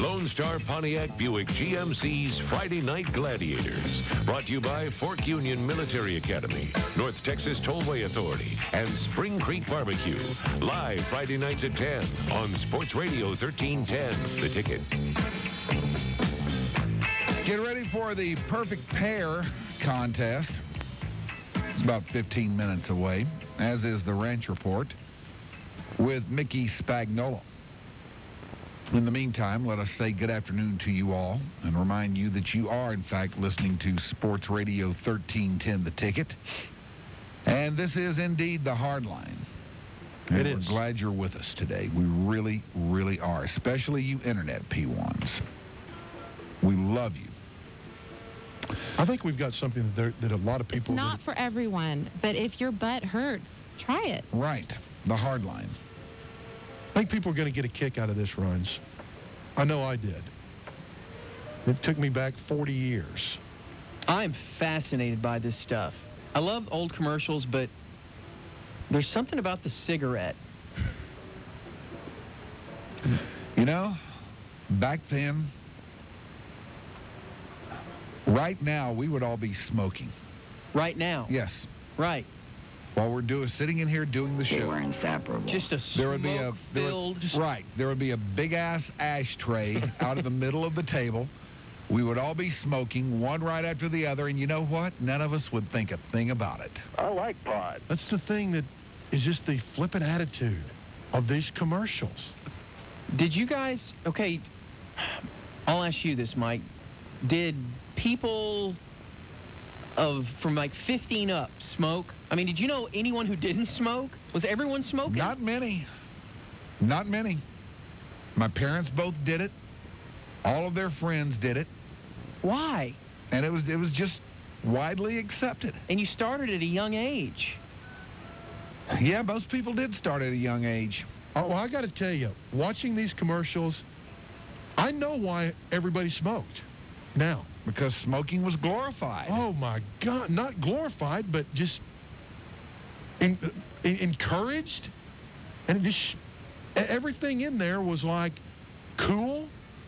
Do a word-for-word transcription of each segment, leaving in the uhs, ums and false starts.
Lone Star Pontiac Buick G M C's Friday Night Gladiators. Brought to you by Fork Union Military Academy, North Texas Tollway Authority, and Spring Creek Barbecue. Live Friday nights at ten on Sports Radio thirteen ten. The Ticket. Get ready for the Perfect Pair contest. It's about fifteen minutes away, as is the Ranch Report with Mickey Spagnola. In the meantime, let us say good afternoon to you all and remind you that you are, in fact, listening to Sports Radio thirteen ten, The Ticket. And this is indeed the Hardline. And It we're is. glad you're with us today. We really, really are, especially you Internet P ones. We love you. I think we've got something that, there, that a lot of It's people... not for everyone, but if your butt hurts, try it. Right. The Hardline. I think people are going to get a kick out of this, Runs. I know I did. It took me back forty years. I'm fascinated by this stuff. I love old commercials, but there's something about the cigarette. You know, back then, right now, we would all be smoking. Right now. Yes. Right. While we're doing, sitting in here doing the show. They were inseparable. Just a There would be a there would- smoke-filled... right. There would be a big ass ashtray out of the middle of the table. We would all be smoking, one right after the other, and you know what? None of us would think a thing about it. I like pot. That's the thing that is just the flippant attitude of these commercials. Did you guys... Okay, I'll ask you this, Mike. Did people of from like fifteen up smoke? I mean, did you know anyone who didn't smoke? Was everyone smoking? Not many. Not many. My parents both did it. All of their friends did it, Why? and it was it was just widely accepted. And you started at a young age. Yeah, most people did start at a young age. Oh, well, I got to tell you, watching these commercials, I know why everybody smoked now. Because smoking was glorified. Oh, my God. Not glorified, but just in, in, encouraged. And it just, everything in there was like cool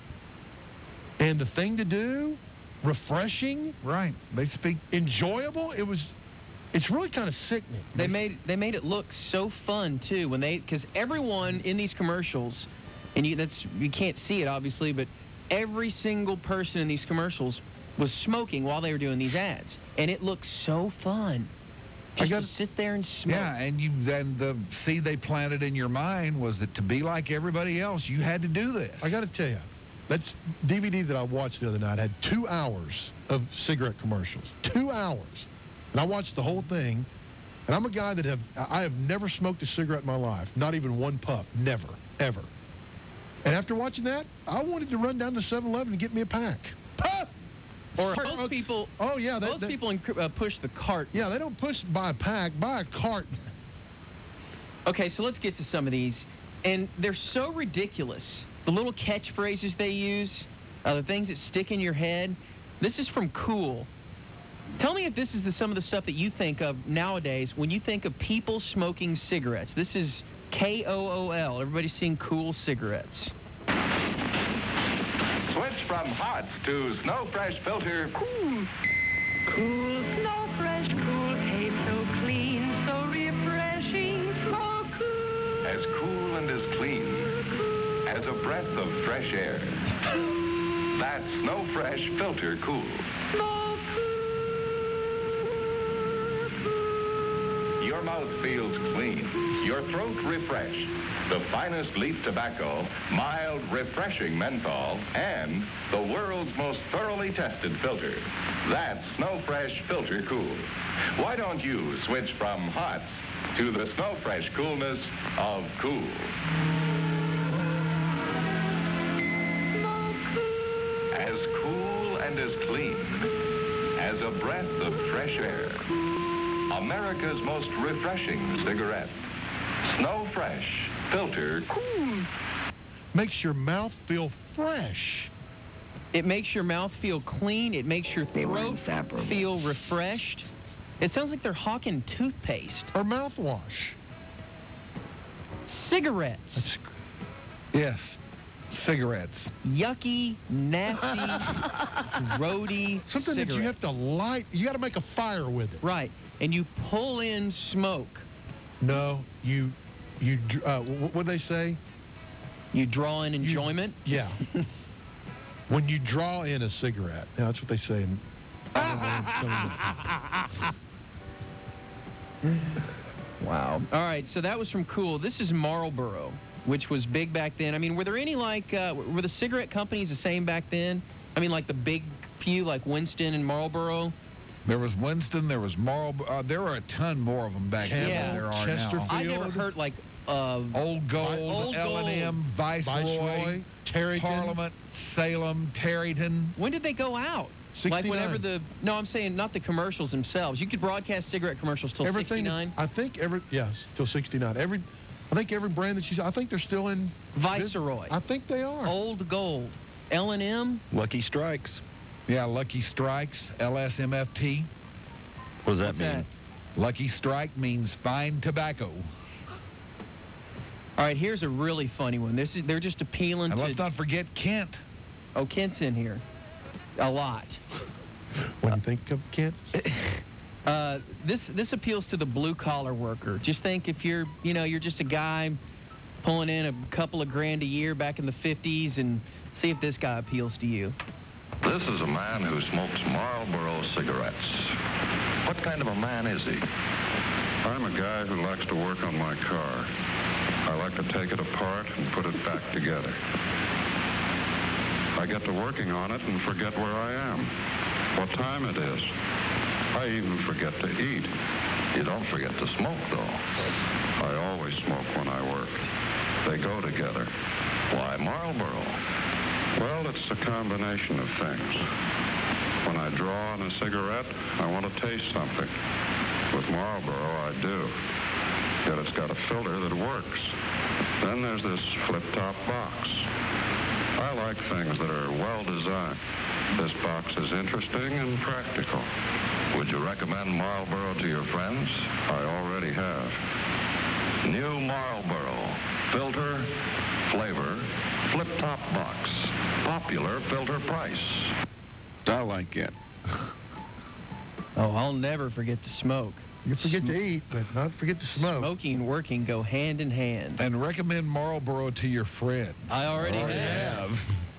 and the thing to do, refreshing, Right. They speak. enjoyable. It was, it's really kind of sickening. They made they made it look so fun too when they because everyone in these commercials, and you that's you can't see it obviously, but every single person in these commercials was smoking while they were doing these ads, and it looked so fun. Just got- to sit there and smoke. Yeah, and you then the seed they planted in your mind was that to be like everybody else, you had to do this. I got to tell you, that's D V D that I watched the other night had two hours of cigarette commercials. Two hours. And I watched the whole thing. And I'm a guy that have, I have never smoked a cigarette in my life. Not even one puff. Never. Ever. And after watching that, I wanted to run down to seven eleven and get me a pack. Puff! Or Or- most people, Oh, yeah. They, most they- people inc- uh, push the cart. Yeah, they don't push buy a pack. Buy a carton. Okay, so let's get to some of these. And they're so ridiculous. The little catchphrases they use, uh, the things that stick in your head. This is from Cool. Tell me if this is the, some of the stuff that you think of nowadays when you think of people smoking cigarettes. This is K O O L. Everybody's seeing Cool cigarettes. Switch from hot to Snow Fresh Filter. Cool. Cool, Snow Fresh, cool, taste so clean, so refreshing, so cool. As cool and as clean as a breath of fresh air. That's Snow Fresh Filter Cool. So Your mouth feels clean. Your throat refreshed. The finest leaf tobacco, mild, refreshing menthol, and the world's most thoroughly tested filter. That's Snow Fresh Filter Cool. Why don't you switch from hot to the Snow Fresh coolness of cool? As cool and as clean as a breath of fresh air. America's most refreshing cigarette. Snow Fresh Filter Cool. Makes your mouth feel fresh. It makes your mouth feel clean. It makes your They were throat inseparable. feel refreshed. It sounds like they're hawking toothpaste. Or mouthwash. Cigarettes. That's, Yes. Cigarettes. Yucky, nasty, roady Something that you have to cigarettes. light. You got to make a fire with it. Right. And you pull in smoke. No, you, you. dr- Uh, what what they say? You draw in enjoyment. Yeah. When you draw in a cigarette. Yeah, that's what they say. In, Wow. All right, so that was from Cool. This is Marlboro, which was big back then. I mean, were there any, like, uh, were the cigarette companies the same back then? I mean, like the big few, like Winston and Marlboro? There was Winston. There was Marlboro. Uh, there were a ton more of them back then Yeah. than there are Chesterfield. now. I never heard, like, uh, Old Gold, Old L and M, Viceroy, Viceroy, Terryton. Parliament, Salem, Tarryton. when did they go out? Like whenever sixty-nine. the, no, I'm saying not the commercials themselves. You could broadcast cigarette commercials till Everything. sixty-nine. I think every yes till sixty-nine. Every, I think every brand that you. I think they're still in. Viceroy, I think they are. Old Gold, L and M. Lucky Strikes. Yeah, Lucky Strikes, L S M F T. What does that What's mean? that? Lucky Strike means fine tobacco. All right, here's a really funny one. This is they're just appealing And to. let's not forget Kent. Oh, Kent's in here. A lot. When you think of Kent. Uh, this this appeals to the blue collar worker. Just think if you're you know you're just a guy pulling in a couple of grand a year back in the fifties, and see if this guy appeals to you. This is a man who smokes Marlboro cigarettes. What kind of a man is he? I'm a guy who likes to work on my car. I like to take it apart and put it back together. I get to working on it and forget where I am, what time it is. I even forget to eat. You don't forget to smoke, though. I always smoke when I work. They go together. Why Marlboro? Well, it's a combination of things. When I draw on a cigarette, I want to taste something. With Marlboro, I do. Yet it's got a filter that works. Then there's this flip-top box. I like things that are well designed. This box is interesting and practical. Would you recommend Marlboro to your friends? I already have. New Marlboro. Filter, flavor, flip-top box. Popular filter price. I like it. Oh, I'll never forget to smoke. You forget to eat, but not forget to smoke. Smoking and working go hand in hand. And recommend Marlboro to your friends. I already Already have.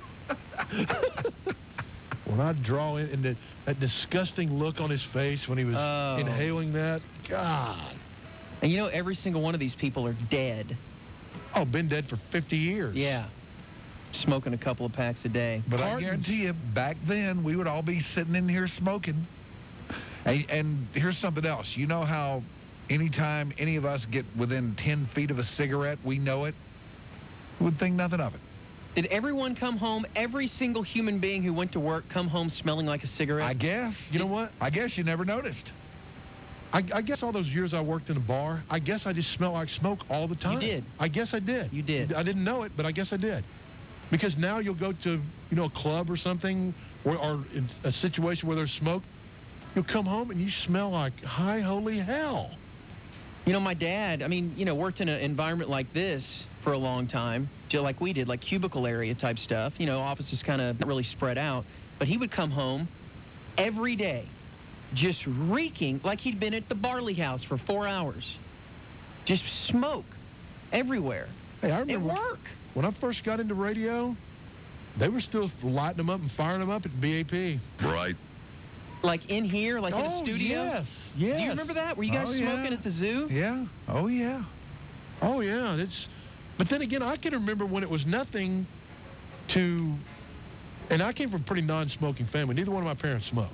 When I draw in, and that, that disgusting look on his face when he was Oh. inhaling that, God. And you know, every single one of these people are dead. Oh, been dead for fifty years. Yeah. Smoking a couple of packs a day. But I Cartons. guarantee you, back then, we would all be sitting in here smoking. And, and here's something else. You know how anytime any of us get within ten feet of a cigarette, we know it? We would think nothing of it. Did everyone come home, every single human being who went to work, come home smelling like a cigarette? I guess. You know what? I guess you never noticed. I, I guess all those years I worked in a bar, I guess I just smelled like smoke all the time. did. I guess I did. You did. I didn't know it, but I guess I did. Because now you'll go to, you know, a club or something, or, or in a situation where there's smoke, you'll come home and you smell like high holy hell. You know, my dad, I mean, you know, worked in an environment like this for a long time, just like we did, like cubicle area type stuff. You know, offices kind of not really spread out. But he would come home every day just reeking like he'd been at the Barley House for four hours. Just smoke everywhere. Hey, I At remember work. when I first got into radio, they were still lighting them up and firing them up at B A P. Right. Like in here, like in a Oh, studio. yes, yes. Do you remember that? Were you guys Oh, yeah. smoking at the zoo? Yeah. Oh, yeah. Oh, yeah. It's, but then again, I can remember when it was nothing to, and I came from a pretty non-smoking family. Neither one of my parents smoked.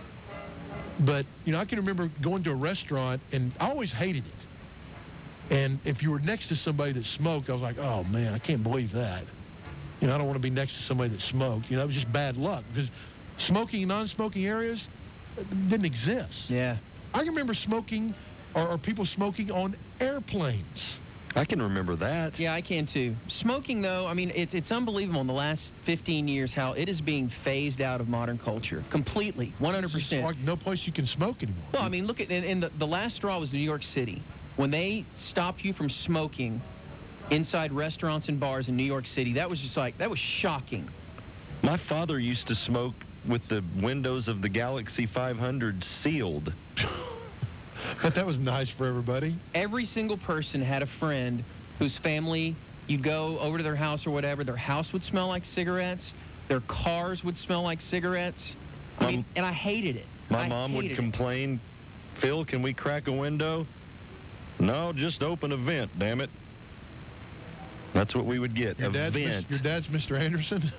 But, you know, I can remember going to a restaurant, and I always hated it. And if you were next to somebody that smoked, I was like, oh, man, I can't believe that. You know, I don't want to be next to somebody that smoked. You know, it was just bad luck because smoking in non-smoking areas didn't exist. Yeah. I can remember smoking or, or people smoking on airplanes. I can remember that. Yeah, I can too. Smoking, though, I mean, it's it's unbelievable in the last fifteen years how it is being phased out of modern culture completely, one hundred It's just percent. like no place you can smoke anymore. Well, I mean, look at, and, and the, the last straw was New York City. When they stopped you from smoking inside restaurants and bars in New York City. That was just like, that was shocking. My father used to smoke with the windows of the Galaxy five hundred sealed. But that was nice for everybody. Every single person had a friend whose family, you'd go over to their house or whatever, their house would smell like cigarettes, their cars would smell like cigarettes. I My- mean, and I hated it. My I mom would hated it. complain, Phil, can we crack a window? No, just open a vent, damn it. That's what we would get, Your a dad's, Mis- vent. your dad's Mister Anderson?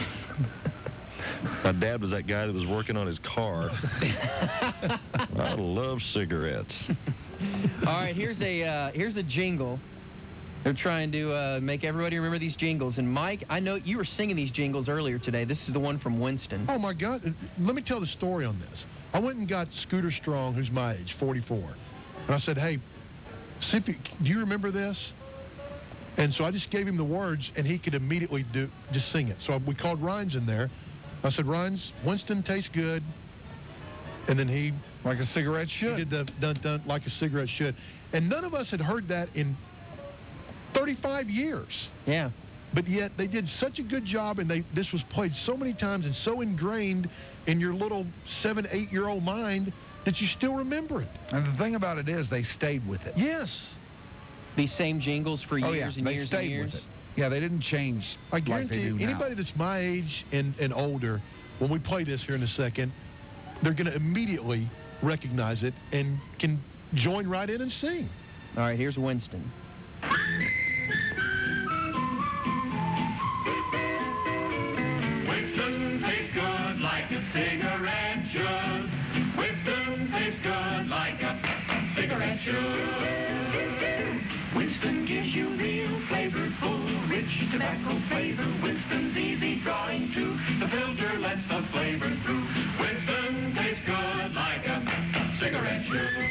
My dad was that guy that was working on his car. I love cigarettes. All right, here's a uh, here's a jingle. They're trying to uh, make everybody remember these jingles. And Mike, I know you were singing these jingles earlier today. This is the one from Winston. Oh, my God. Uh, Let me tell the story on this. I went and got Scooter Strong, who's my age, forty-four. And I said, hey, see if you, do you remember this? And so I just gave him the words, and he could immediately do just sing it. So we called Rhines in there. I said, Rhines, Winston tastes good. And then he, Like a cigarette he should. did the dun-dun like a cigarette should. And none of us had heard that in thirty-five years. Yeah. But yet they did such a good job, and they this was played so many times and so ingrained in your little seven, eight-year-old mind that you still remember it. And the thing about it is they stayed with it. Yes. These same jingles for Oh, years yeah. and They years stayed and years. with it. Yeah, they didn't change I like they guarantee do you, now. anybody that's my age and, and older, when we play this here in a second, they're going to immediately recognize it and can join right in and sing. All right, here's Winston. Winston tastes good like a cigarette should. Winston tastes good like a cigarette should. Winston gives you real flavor, full, rich tobacco flavor. Winston's easy drawing too. The filter lets the flavor through. Winston tastes good like a cigarette should.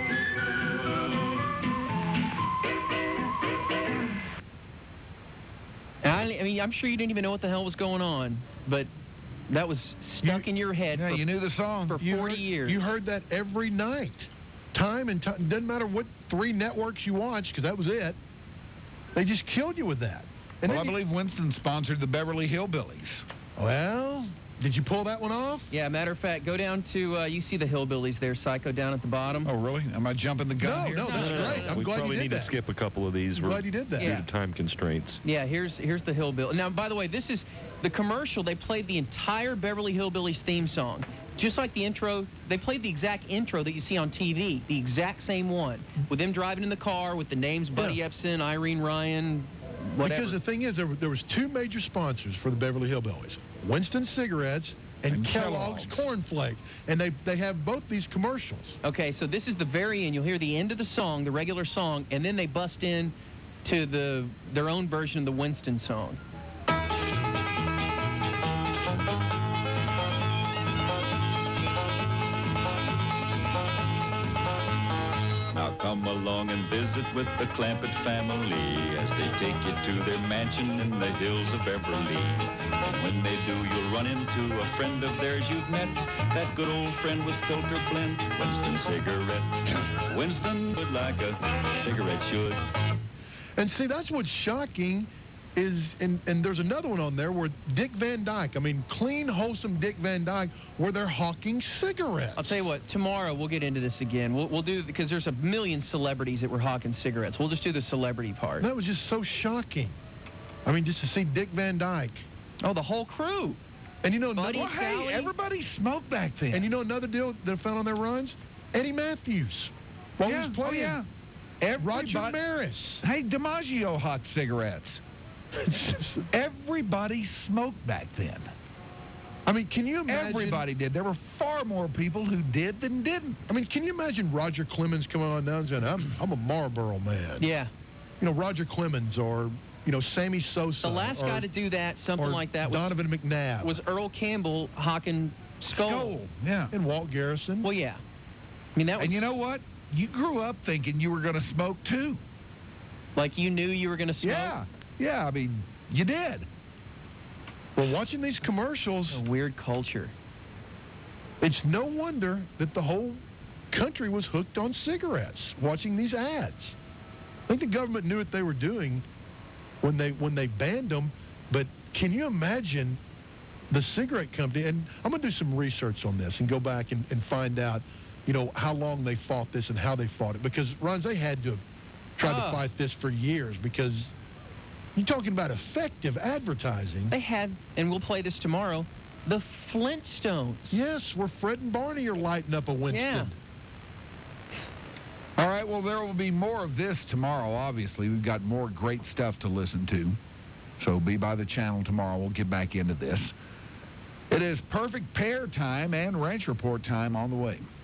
I, I mean, I'm sure you didn't even know what the hell was going on, but that was stuck You- in your head Yeah, for, you knew the song. for You forty heard- years. You heard that every night. Time and time. Doesn't matter what three networks you watch, because that was it. They just killed you with that. And Well, I then you- believe Winston sponsored the Beverly Hillbillies. Well, did you pull that one off? Yeah, matter of fact, go down to, uh, you see the Hillbillies there, Psycho, down at the bottom. Oh, really? Am I jumping the gun No, here? no, that's No, no, great. no. I'm we glad you probably did need that. to skip a couple of these. I'm We're glad you did that. due Yeah. to time constraints. Yeah, here's here's the Hillbilly. Now, by the way, this is the commercial. They played the entire Beverly Hillbillies theme song. Just like the intro, they played the exact intro that you see on T V, the exact same one, with them driving in the car with the names Buddy Yeah. Epson, Irene Ryan, whatever. Because the thing is, there, were- there was two major sponsors for the Beverly Hillbillies: Winston Cigarettes and, And Kellogg's Kellogg's. Corn Flakes. And they they have both these commercials. Okay, so this is the very end. You'll hear the end of the song, the regular song, and then they bust in to the their own version of the Winston song. Now come along and visit with the Clampett family as they take you to their mansion in the hills of Beverly. And when they do, you'll run into a friend of theirs you've met, that good old friend with filter blend, Winston Cigarette. Winston would like a cigarette should. And see, that's what's shocking is, and, and there's another one on there where Dick Van Dyke, I mean, clean, wholesome Dick Van Dyke, where they're hawking cigarettes. I'll tell you what, tomorrow we'll get into this again. We'll, we'll do, because there's a million celebrities that were hawking cigarettes. We'll just do the celebrity part. That was just so shocking. I mean, just to see Dick Van Dyke. Oh, the whole crew. And you know, Buddy another, Well, hey, Sally? everybody smoked back then. and you know another deal that I found on their runs? Eddie Matthews. While yeah, he was oh, playing. yeah. Roger Everybody, Maris. hey, DiMaggio hot cigarettes. Everybody smoked back then. I mean, can you imagine? Everybody did. There were far more people who did than didn't. I mean, can you imagine Roger Clemens coming on down and saying, I'm, I'm a Marlboro man? Yeah. You know, Roger Clemens or, you know, Sammy Sosa. The last or, guy to do that, something or like that, was, Donovan McNabb. was Earl Campbell hawking Skull. Skull, yeah. and Walt Garrison. Well, yeah. I mean, that was And you know what? You grew up thinking you were going to smoke too. like you knew you were going to smoke. Yeah, yeah. I mean, you did. Well, watching these commercials, A weird culture. it's no wonder that the whole country was hooked on cigarettes, watching these ads. I think the government knew what they were doing, when they when they banned them. But can you imagine the cigarette company? And I'm going to do some research on this and go back and, and find out, you know, how long they fought this and how they fought it. Because, Rons, they had to have tried Oh. to fight this for years because you're talking about effective advertising. They had, and we'll play this tomorrow, the Flintstones. Yes, where Fred and Barney are lighting up a Winston. Yeah. All right, well, there will be more of this tomorrow, obviously. We've got more great stuff to listen to. So be by the channel tomorrow. We'll get back into this. It is perfect pair time and ranch report time on the way.